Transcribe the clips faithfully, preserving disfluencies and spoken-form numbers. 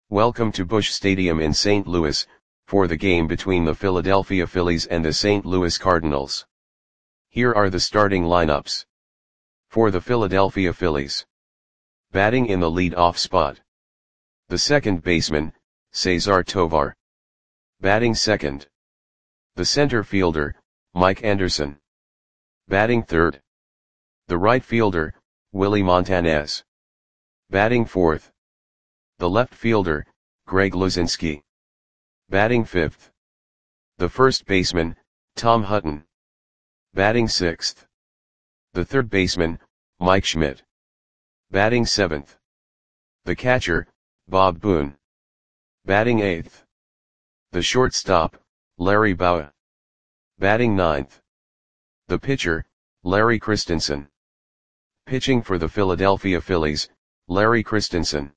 Welcome to Busch Stadium in Saint Louis, for the game between the Philadelphia Phillies and the Saint Louis Cardinals. Here are the starting lineups. For the Philadelphia Phillies. Batting in the lead-off spot. The second baseman, Cesar Tovar. Batting second. The center fielder, Mike Anderson. Batting third. The right fielder, Willie Montanez. Batting fourth. The left fielder, Greg Luzinski. Batting fifth. The first baseman, Tom Hutton. Batting sixth. The third baseman, Mike Schmidt. Batting seventh. The catcher, Bob Boone. Batting eighth. The shortstop, Larry Bowa. Batting ninth. The pitcher, Larry Christensen. Pitching for the Philadelphia Phillies, Larry Christensen.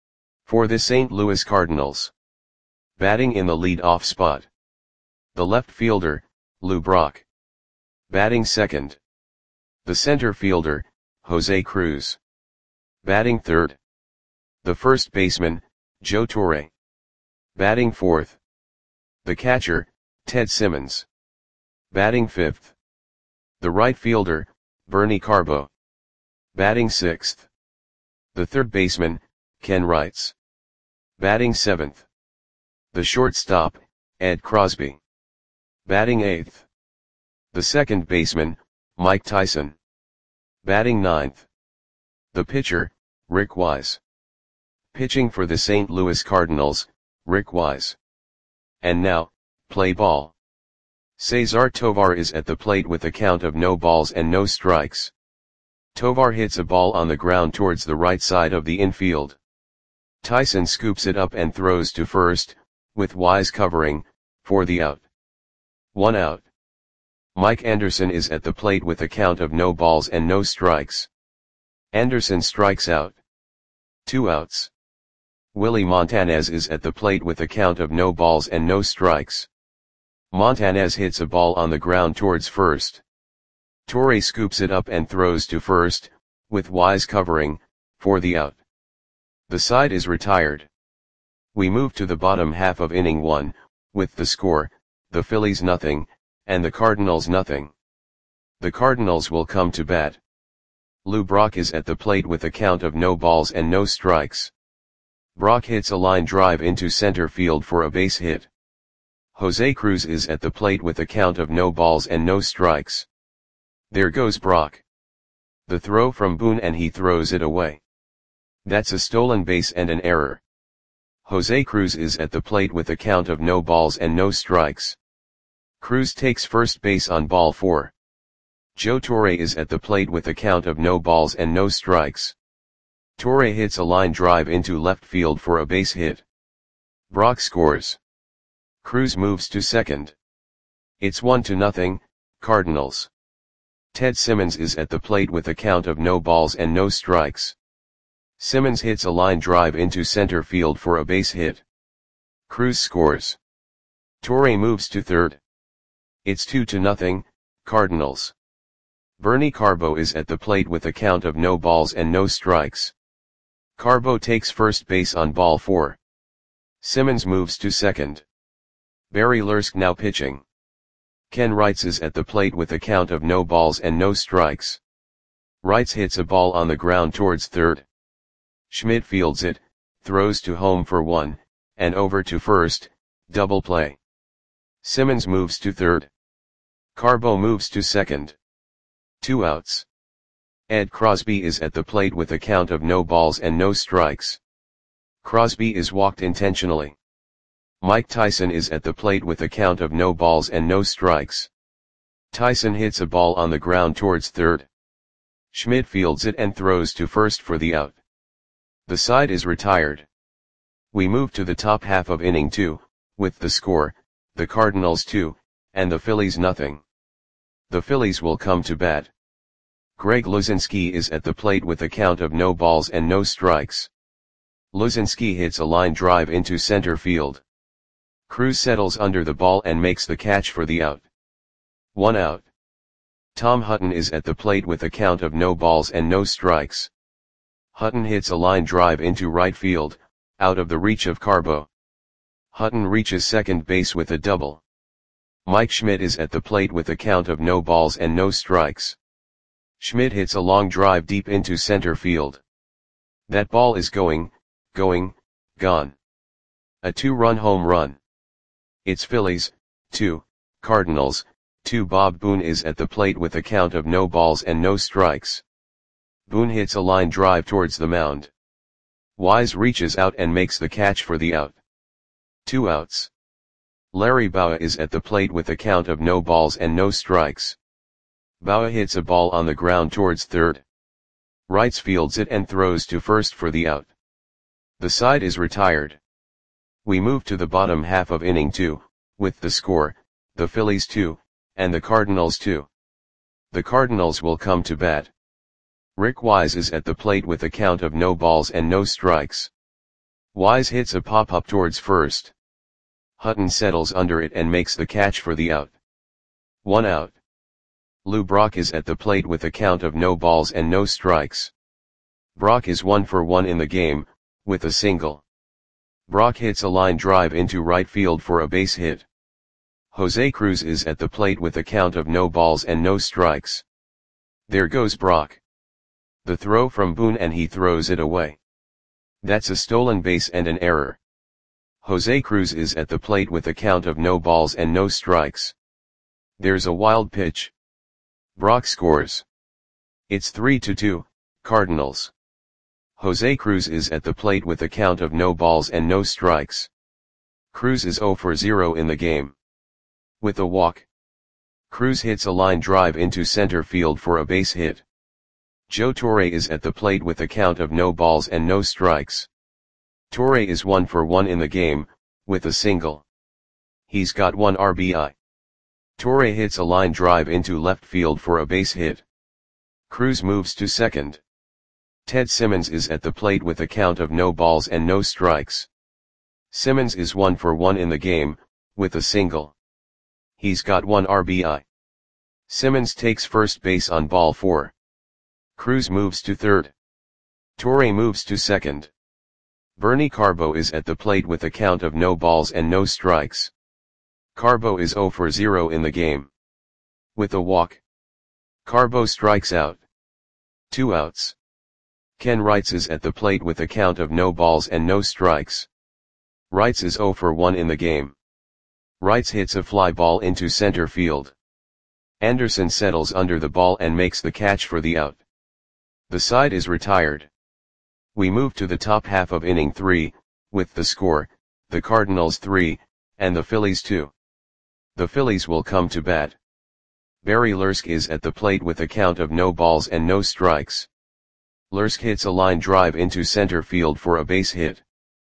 For the Saint Louis Cardinals. Batting in the lead-off spot. The left fielder, Lou Brock. Batting second. The center fielder, Jose Cruz. Batting third. The first baseman, Joe Torre. Batting fourth. The catcher, Ted Simmons. Batting fifth. The right fielder, Bernie Carbo. Batting sixth. The third baseman, Ken Wrights. Batting seventh. The shortstop, Ed Crosby. Batting eighth. The second baseman, Mike Tyson. Batting ninth. The pitcher, Rick Wise. Pitching for the Saint Louis Cardinals, Rick Wise. And now, play ball. Cesar Tovar is at the plate with a count of no balls and no strikes. Tovar hits a ball on the ground towards the right side of the infield. Tyson scoops it up and throws to first, with Wise covering, for the out. One out. Mike Anderson is at the plate with a count of no balls and no strikes. Anderson strikes out. Two outs. Willie Montanez is at the plate with a count of no balls and no strikes. Montanez hits a ball on the ground towards first. Torre scoops it up and throws to first, with Wise covering, for the out. The side is retired. We move to the bottom half of inning one, with the score, the Phillies nothing, and the Cardinals nothing. The Cardinals will come to bat. Lou Brock is at the plate with a count of no balls and no strikes. Brock hits a line drive into center field for a base hit. Jose Cruz is at the plate with a count of no balls and no strikes. There goes Brock. The throw from Boone and he throws it away. That's a stolen base and an error. Jose Cruz is at the plate with a count of no balls and no strikes. Cruz takes first base on ball four. Joe Torre is at the plate with a count of no balls and no strikes. Torre hits a line drive into left field for a base hit. Brock scores. Cruz moves to second. It's one to nothing, Cardinals. Ted Simmons is at the plate with a count of no balls and no strikes. Simmons hits a line drive into center field for a base hit. Cruz scores. Torre moves to third. It's two to nothing, Cardinals. Bernie Carbo is at the plate with a count of no balls and no strikes. Carbo takes first base on ball four. Simmons moves to second. Barry Lursk now pitching. Ken Wrights is at the plate with a count of no balls and no strikes. Wrights hits a ball on the ground towards third. Schmidt fields it, throws to home for one, and over to first, double play. Simmons moves to third. Carbo moves to second. Two outs. Ed Crosby is at the plate with a count of no balls and no strikes. Crosby is walked intentionally. Mike Tyson is at the plate with a count of no balls and no strikes. Tyson hits a ball on the ground towards third. Schmidt fields it and throws to first for the out. The side is retired. We move to the top half of inning two, with the score, the Cardinals two, and the Phillies nothing. The Phillies will come to bat. Greg Luzinski is at the plate with a count of no balls and no strikes. Luzinski hits a line drive into center field. Cruz settles under the ball and makes the catch for the out. One out. Tom Hutton is at the plate with a count of no balls and no strikes. Hutton hits a line drive into right field, out of the reach of Carbo. Hutton reaches second base with a double. Mike Schmidt is at the plate with a count of no balls and no strikes. Schmidt hits a long drive deep into center field. That ball is going, going, gone. A two-run home run. It's Phillies, two, Cardinals, two. Bob Boone is at the plate with a count of no balls and no strikes. Boone hits a line drive towards the mound. Wise reaches out and makes the catch for the out. Two outs. Larry Bowa is at the plate with a count of no balls and no strikes. Bowa hits a ball on the ground towards third. Wrights fields it and throws to first for the out. The side is retired. We move to the bottom half of inning two, with the score, the Phillies two, and the Cardinals two. The Cardinals will come to bat. Rick Wise is at the plate with a count of no balls and no strikes. Wise hits a pop-up towards first. Hutton settles under it and makes the catch for the out. One out. Lou Brock is at the plate with a count of no balls and no strikes. Brock is one for one in the game, with a single. Brock hits a line drive into right field for a base hit. Jose Cruz is at the plate with a count of no balls and no strikes. There goes Brock. The throw from Boone and he throws it away. That's a stolen base and an error. Jose Cruz is at the plate with a count of no balls and no strikes. There's a wild pitch. Brock scores. It's three to two, Cardinals. Jose Cruz is at the plate with a count of no balls and no strikes. Cruz is zero for zero in the game. With a walk. Cruz hits a line drive into center field for a base hit. Joe Torre is at the plate with a count of no balls and no strikes. Torre is one for one in the game, with a single. He's got one R B I. Torre hits a line drive into left field for a base hit. Cruz moves to second. Ted Simmons is at the plate with a count of no balls and no strikes. Simmons is one for one in the game, with a single. He's got one R B I. Simmons takes first base on ball four. Cruz moves to third. Torre moves to second. Bernie Carbo is at the plate with a count of no balls and no strikes. Carbo is zero for zero in the game. With a walk. Carbo strikes out. Two outs. Ken Wrights is at the plate with a count of no balls and no strikes. Wrights is zero for one in the game. Wrights hits a fly ball into center field. Anderson settles under the ball and makes the catch for the out. The side is retired. We move to the top half of inning three, with the score, the Cardinals three, and the Phillies two. The Phillies will come to bat. Barry Lursk is at the plate with a count of no balls and no strikes. Lursk hits a line drive into center field for a base hit.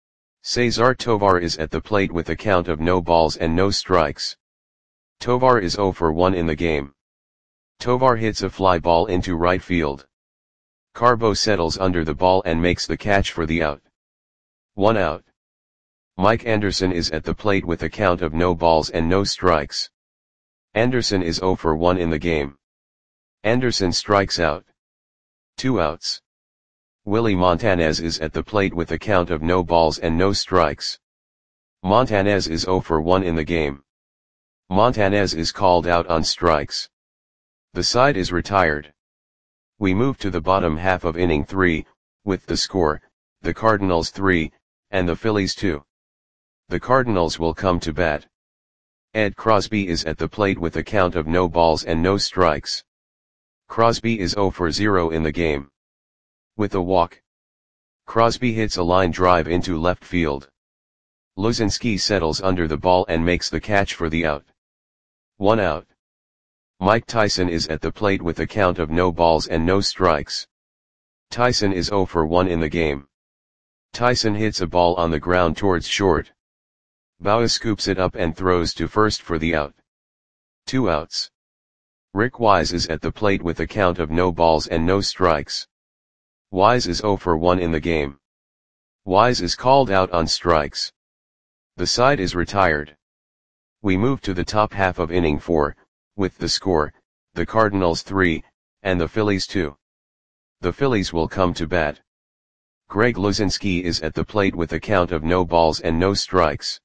Cesar Tovar is at the plate with a count of no balls and no strikes. Tovar is zero for one in the game. Tovar hits a fly ball into right field. Carbo settles under the ball and makes the catch for the out. One out. Mike Anderson is at the plate with a count of no balls and no strikes. Anderson is zero for one in the game. Anderson strikes out. Two outs. Willie Montanez is at the plate with a count of no balls and no strikes. Montanez is zero for one in the game. Montanez is called out on strikes. The side is retired. We move to the bottom half of inning three, with the score, the Cardinals three, and the Phillies two. The Cardinals will come to bat. Ed Crosby is at the plate with a count of no balls and no strikes. Crosby is zero for zero in the game. With a walk. Crosby hits a line drive into left field. Luzinski settles under the ball and makes the catch for the out. One out. Mike Tyson is at the plate with a count of no balls and no strikes. Tyson is zero for one in the game. Tyson hits a ball on the ground towards short. Bowa scoops it up and throws to first for the out. Two outs. Rick Wise is at the plate with a count of no balls and no strikes. Wise is zero for one in the game. Wise is called out on strikes. The side is retired. We move to the top half of inning four, with the score, the Cardinals three, and the Phillies two. The Phillies will come to bat. Greg Luzinski is at the plate with a count of no balls and no strikes.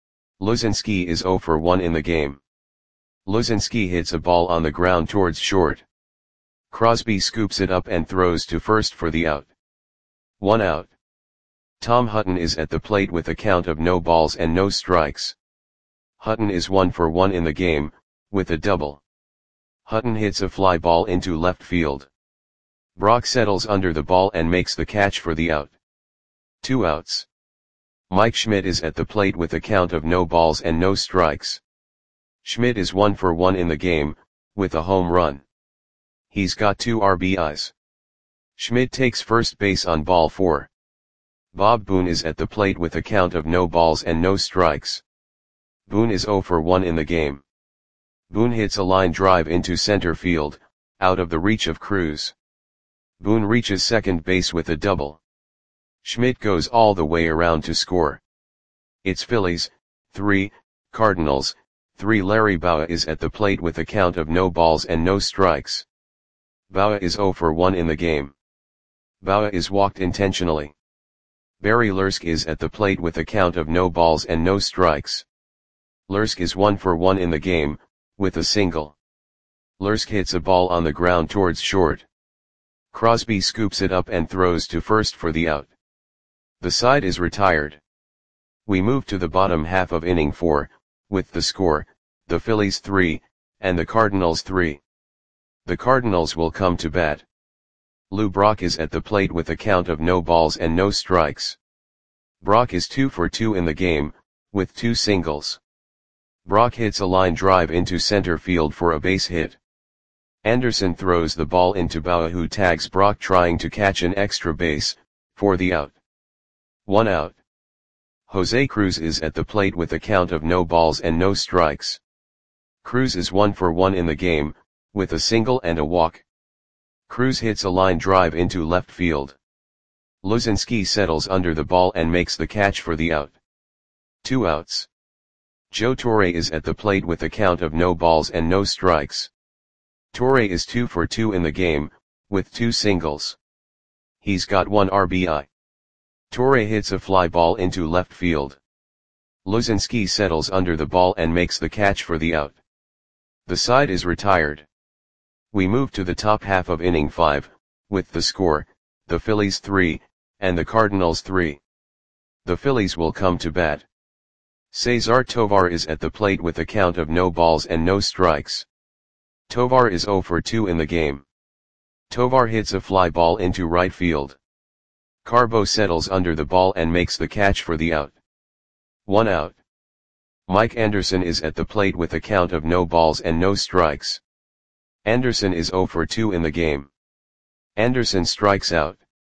Luzinski is zero for one in the game. Luzinski hits a ball on the ground towards short. Crosby scoops it up and throws to first for the out. One out. Tom Hutton is at the plate with a count of no balls and no strikes. Hutton is one for one in the game, with a double. Hutton hits a fly ball into left field. Brock settles under the ball and makes the catch for the out. Two outs. Mike Schmidt is at the plate with a count of no balls and no strikes. Schmidt is one for one in the game, with a home run. He's got two R B Is. Schmidt takes first base on ball four. Bob Boone is at the plate with a count of no balls and no strikes. Boone is zero for one in the game. Boone hits a line drive into center field, out of the reach of Cruz. Boone reaches second base with a double. Schmidt goes all the way around to score. It's Phillies, three, Cardinals, three. Larry Bowa is at the plate with a count of no balls and no strikes. Bowa is zero for one in the game. Bowa is walked intentionally. Barry Lursk is at the plate with a count of no balls and no strikes. Lursk is one for one in the game, with a single. Lursk hits a ball on the ground towards short. Crosby scoops it up and throws to first for the out. The side is retired. We move to the bottom half of inning four, with the score, the Phillies three, and the Cardinals three. The Cardinals will come to bat. Lou Brock is at the plate with a count of no balls and no strikes. Brock is two for two in the game, with two singles. Brock hits a line drive into center field for a base hit. Anderson throws the ball into Bowa, who tags Brock trying to catch an extra base, for the out. One out. Jose Cruz is at the plate with a count of no balls and no strikes. Cruz is one for one in the game, with a single and a walk. Cruz hits a line drive into left field. Luzinski settles under the ball and makes the catch for the out. Two outs. Joe Torre is at the plate with a count of no balls and no strikes. Torre is two for two in the game, with two singles. He's got one R B I. Torre hits a fly ball into left field. Luzinski settles under the ball and makes the catch for the out. The side is retired. We move to the top half of inning five, with the score, the Phillies three, and the Cardinals three. The Phillies will come to bat. Cesar Tovar is at the plate with a count of no balls and no strikes. Tovar is zero for two in the game. Tovar hits a fly ball into right field. Carbo settles under the ball and makes the catch for the out. One out. Mike Anderson is at the plate with a count of no balls and no strikes. Anderson is zero for two in the game. Anderson strikes out.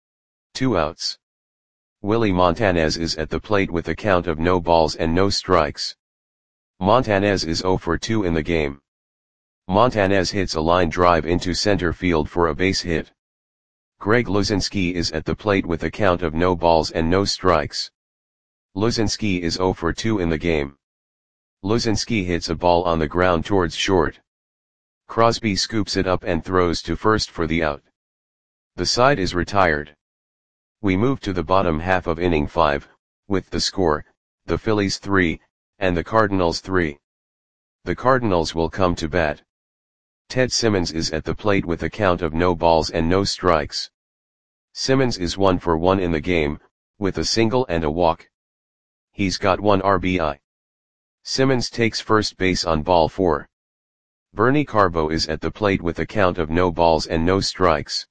Two outs. Willie Montanez is at the plate with a count of no balls and no strikes. Montanez is zero for two in the game. Montanez hits a line drive into center field for a base hit. Greg Luzinski is at the plate with a count of no balls and no strikes. Luzinski is zero for two in the game. Luzinski hits a ball on the ground towards short. Crosby scoops it up and throws to first for the out. The side is retired. We move to the bottom half of inning five, with the score, the Phillies three, and the Cardinals three. The Cardinals will come to bat. Ted Simmons is at the plate with a count of no balls and no strikes. Simmons is one for one in the game, with a single and a walk. He's got one R B I. Simmons takes first base on ball four. Bernie Carbo is at the plate with a count of no balls and no strikes.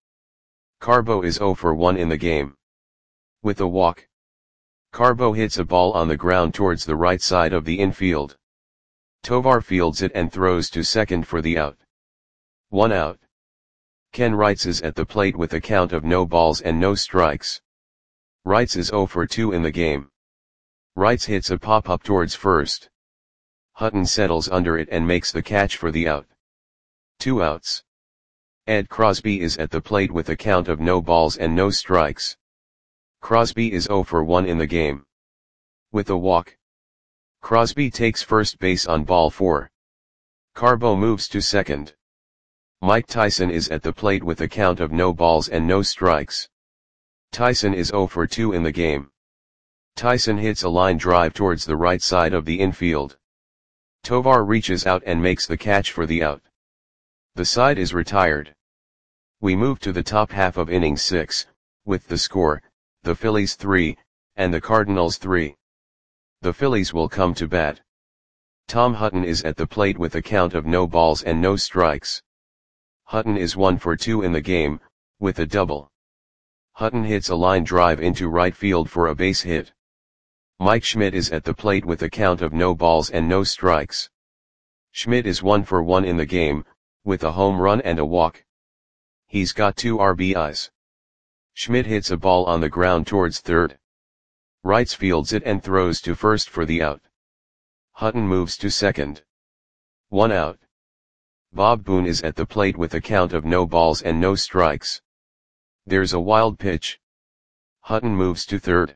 Carbo is zero for one in the game. With a walk. Carbo hits a ball on the ground towards the right side of the infield. Tovar fields it and throws to second for the out. One out. Ken Wrights is at the plate with a count of no balls and no strikes. Wrights is zero for two in the game. Wrights hits a pop-up towards first. Hutton settles under it and makes the catch for the out. Two outs. Ed Crosby is at the plate with a count of no balls and no strikes. Crosby is zero for one in the game. With a walk. Crosby takes first base on ball four. Carbo moves to second. Mike Tyson is at the plate with a count of no balls and no strikes. Tyson is zero for two in the game. Tyson hits a line drive towards the right side of the infield. Tovar reaches out and makes the catch for the out. The side is retired. We move to the top half of inning six, with the score, the Phillies three, and the Cardinals three. The Phillies will come to bat. Tom Hutton is at the plate with a count of no balls and no strikes. Hutton is one for two in the game, with a double. Hutton hits a line drive into right field for a base hit. Mike Schmidt is at the plate with a count of no balls and no strikes. Schmidt is one for one in the game, with a home run and a walk. He's got two R B Is. Schmidt hits a ball on the ground towards third. Wrights fields it and throws to first for the out. Hutton moves to second. One out. Bob Boone is at the plate with a count of no balls and no strikes. There's a wild pitch. Hutton moves to third.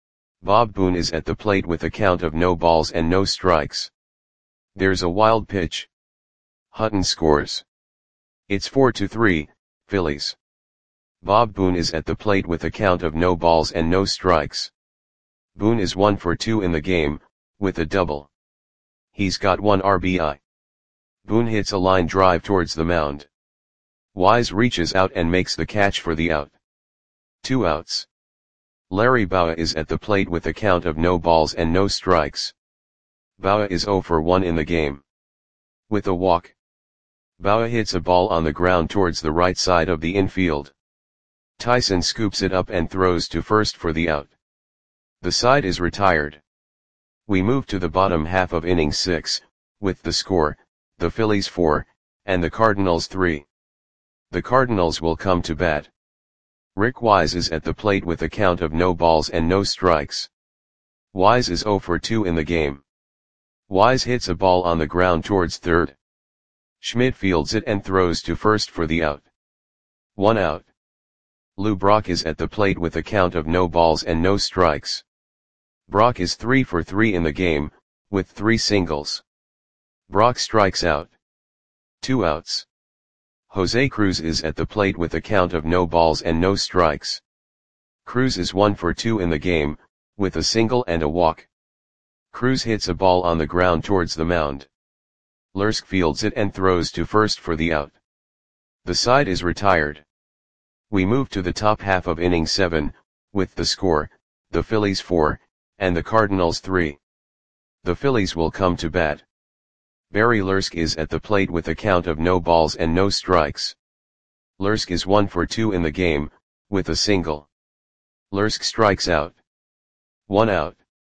Bob Boone is at the plate with a count of no balls and no strikes. There's a wild pitch. Hutton scores. It's four to three, Phillies. Bob Boone is at the plate with a count of no balls and no strikes. Boone is one for two in the game, with a double. He's got one R B I. Boone hits a line drive towards the mound. Wise reaches out and makes the catch for the out. Two outs. Larry Bowa is at the plate with a count of no balls and no strikes. Bowa is zero for one in the game. With a walk. Bowa hits a ball on the ground towards the right side of the infield. Tyson scoops it up and throws to first for the out. The side is retired. We move to the bottom half of inning six, with the score, the Phillies four, and the Cardinals three. The Cardinals will come to bat. Rick Wise is at the plate with a count of no balls and no strikes. Wise is zero for two in the game. Wise hits a ball on the ground towards third. Schmidt fields it and throws to first for the out. One out. Lou Brock is at the plate with a count of no balls and no strikes. Brock is three for three in the game, with three singles. Brock strikes out. Two outs. Jose Cruz is at the plate with a count of no balls and no strikes. Cruz is one for two in the game, with a single and a walk. Cruz hits a ball on the ground towards the mound. Lursk fields it and throws to first for the out. The side is retired. We move to the top half of inning seven, with the score, the Phillies four, and the Cardinals three. The Phillies will come to bat. Barry Lursk is at the plate with a count of no balls and no strikes. Lursk is one for two in the game, with a single. Lursk strikes out. One out.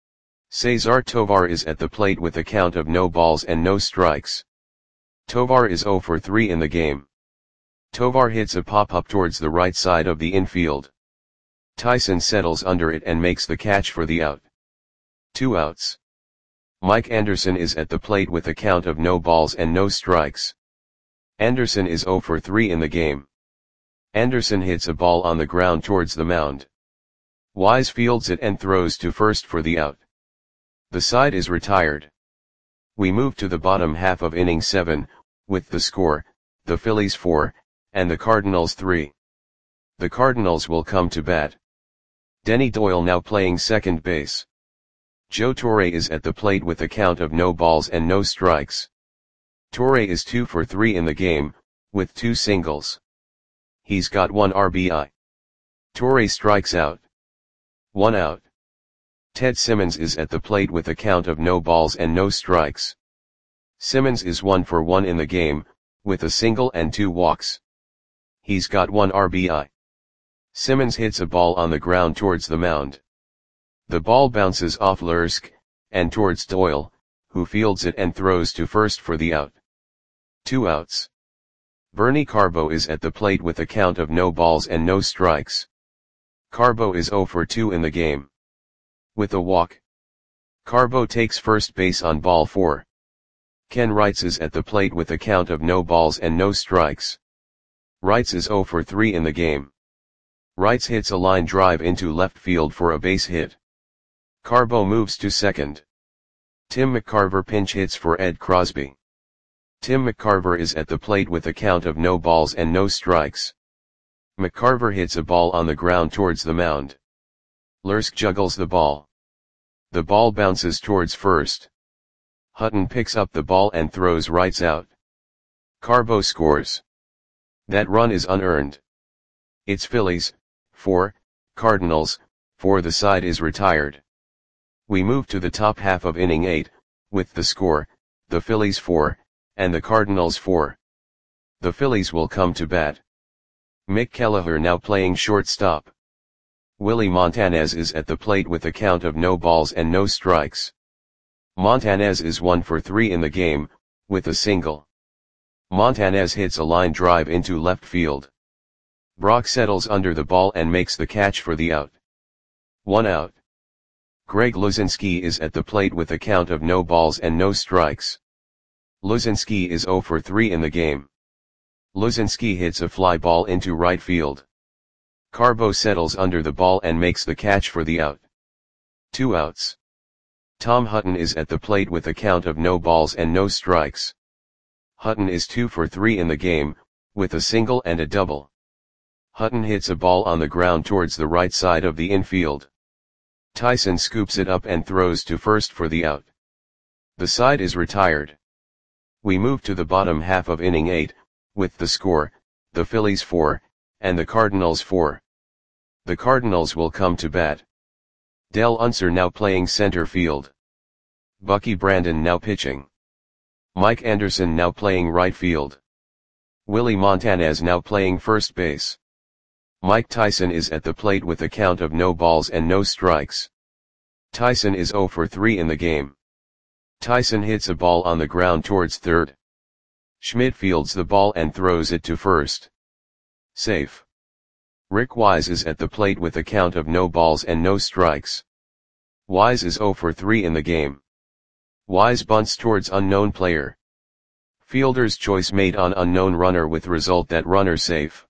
Cesar Tovar is at the plate with a count of no balls and no strikes. Tovar is zero for three in the game. Tovar hits a pop-up towards the right side of the infield. Tyson settles under it and makes the catch for the out. Two outs. Mike Anderson is at the plate with a count of no balls and no strikes. Anderson is zero for three in the game. Anderson hits a ball on the ground towards the mound. Wise fields it and throws to first for the out. The side is retired. We move to the bottom half of inning seven, with the score, the Phillies four, and the Cardinals three. The Cardinals will come to bat. Denny Doyle now playing second base. Joe Torre is at the plate with a count of no balls and no strikes. Torre is two for three in the game, with two singles. He's got one R B I. Torre strikes out. One out. Ted Simmons is at the plate with a count of no balls and no strikes. Simmons is one for one in the game, with a single and two walks. He's got one R B I. Simmons hits a ball on the ground towards the mound. The ball bounces off Lursk, and towards Doyle, who fields it and throws to first for the out. Two outs. Bernie Carbo is at the plate with a count of no balls and no strikes. Carbo is zero for two in the game. With a walk. Carbo takes first base on ball four. Ken Wrights is at the plate with a count of no balls and no strikes. Wrights is zero for three in the game. Wrights hits a line drive into left field for a base hit. Carbo moves to second. Tim McCarver pinch hits for Ed Crosby. Tim McCarver is at the plate with a count of no balls and no strikes. McCarver hits a ball on the ground towards the mound. Lursk juggles the ball. The ball bounces towards first. Hutton picks up the ball and throws rights out. Carbo scores. That run is unearned. It's Phillies, four, Cardinals, four. The side is retired. We move to the top half of inning eight, with the score, the Phillies four, and the Cardinals four. The Phillies will come to bat. Mick Kelleher now playing shortstop. Willie Montanez is at the plate with a count of no balls and no strikes. Montanez is one for three in the game, with a single. Montanez hits a line drive into left field. Brock settles under the ball and makes the catch for the out. One out. Greg Luzinski is at the plate with a count of no balls and no strikes. Luzinski is zero for three in the game. Luzinski hits a fly ball into right field. Carbo settles under the ball and makes the catch for the out. Two outs. Tom Hutton is at the plate with a count of no balls and no strikes. Hutton is two for three in the game, with a single and a double. Hutton hits a ball on the ground towards the right side of the infield. Tyson scoops it up and throws to first for the out. The side is retired. We move to the bottom half of inning eight, with the score, the Phillies four, and the Cardinals four. The Cardinals will come to bat. Del Unser now playing center field. Bucky Brandon now pitching. Mike Anderson now playing right field. Willie Montanez now playing first base. Mike Tyson is at the plate with a count of no balls and no strikes. Tyson is zero for three in the game. Tyson hits a ball on the ground towards third. Schmidt fields the ball and throws it to first. Safe. Rick Wise is at the plate with a count of no balls and no strikes. Wise is zero for three in the game. Wise bunts towards unknown player. Fielder's choice made on unknown runner with result that runner safe.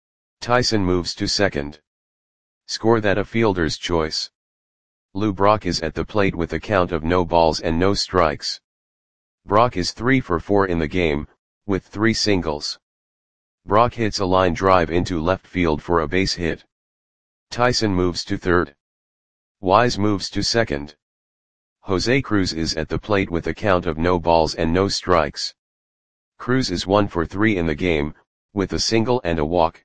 Tyson moves to second. Score that a fielder's choice. Lou Brock is at the plate with a count of no balls and no strikes. Brock is three for four in the game, with three singles. Brock hits a line drive into left field for a base hit. Tyson moves to third. Wise moves to second. Jose Cruz is at the plate with a count of no balls and no strikes. Cruz is one for three in the game, with a single and a walk.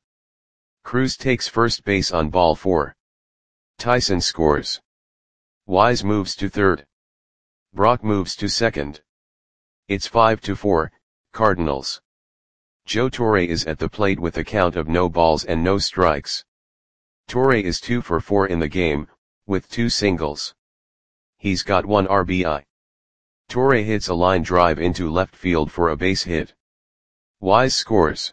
Cruz takes first base on ball four. Tyson scores. Wise moves to third. Brock moves to second. It's five to four, Cardinals. Joe Torre is at the plate with a count of no balls and no strikes. Torre is two for four in the game, with two singles. He's got one R B I. Torre hits a line drive into left field for a base hit. Wise scores.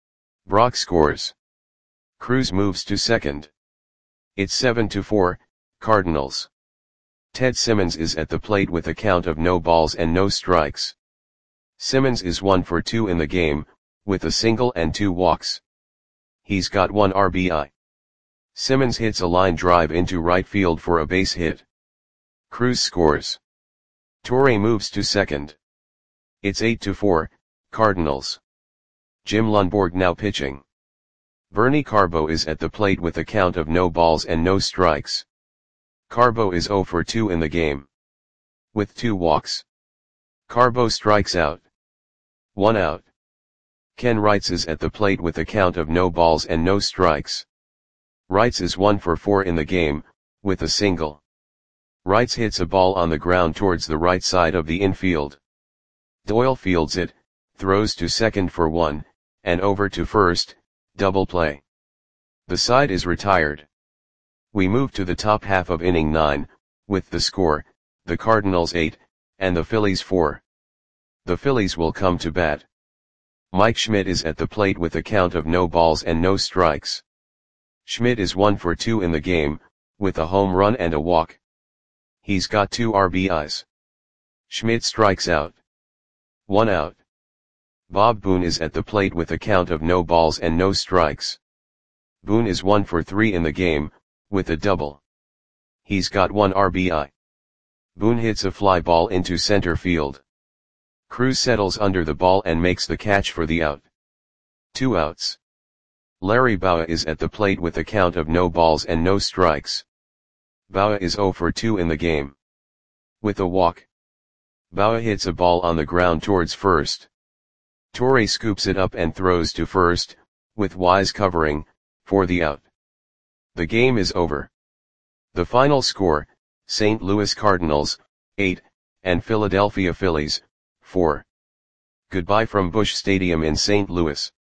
Brock scores. Cruz moves to second. It's seven to four, Cardinals. Ted Simmons is at the plate with a count of no balls and no strikes. Simmons is one for two in the game, with a single and two walks. He's got one R B I. Simmons hits a line drive into right field for a base hit. Cruz scores. Torre moves to second. It's eight to four, Cardinals. Jim Lundborg now pitching. Bernie Carbo is at the plate with a count of no balls and no strikes. Carbo is zero for two in the game, with two walks. Carbo strikes out. One out. Ken Wrights is at the plate with a count of no balls and no strikes. Wrights is one for four in the game, with a single. Wrights hits a ball on the ground towards the right side of the infield. Doyle fields it, throws to second for one, and over to first, double play. The side is retired. We move to the top half of inning nine, with the score, the Cardinals eight, and the Phillies four. The Phillies will come to bat. Mike Schmidt is at the plate with a count of no balls and no strikes. Schmidt is one for two in the game, with a home run and a walk. He's got two R B Is. Schmidt strikes out. One out. Bob Boone is at the plate with a count of no balls and no strikes. Boone is one for three in the game, with a double. He's got one R B I. Boone hits a fly ball into center field. Cruz settles under the ball and makes the catch for the out. Two outs. Larry Bowa is at the plate with a count of no balls and no strikes. Bowa is zero for two in the game. With a walk, Bowa hits a ball on the ground towards first. Torre scoops it up and throws to first, with Wise covering, for the out. The game is over. The final score, Saint Louis Cardinals, eight, and Philadelphia Phillies, four. Goodbye from Busch Stadium in Saint Louis.